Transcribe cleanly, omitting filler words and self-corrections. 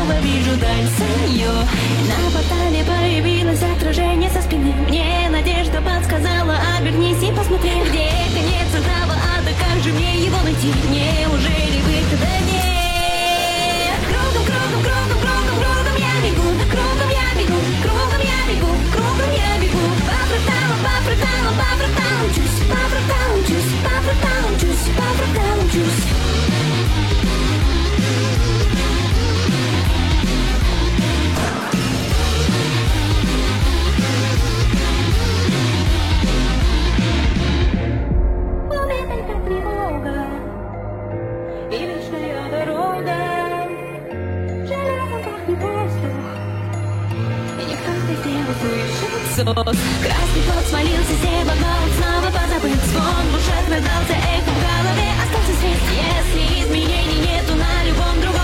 снова вижу даль свою. На портале появилось отражение со спины. Мне надежда подсказала: обернись и посмотри, где конец этого ада, как же мне его найти? Неужели выхода нет? Кругом, кругом, кругом, кругом, кругом я бегу, кругом я бегу, кругом я бегу, кругом я бегу. По фракталам, по фракталам, по фракталам мчусь, по фракталам мчусь, по фракталам мчусь, по фракталам мчусь. И вечная дорога, железом пахнет воздух, и никто везде услышит сос. Красный кот свалился с неба, но он снова позабыт. Звон в ушах раздался, эхо в голове остался свет. Если изменений нету на любом другом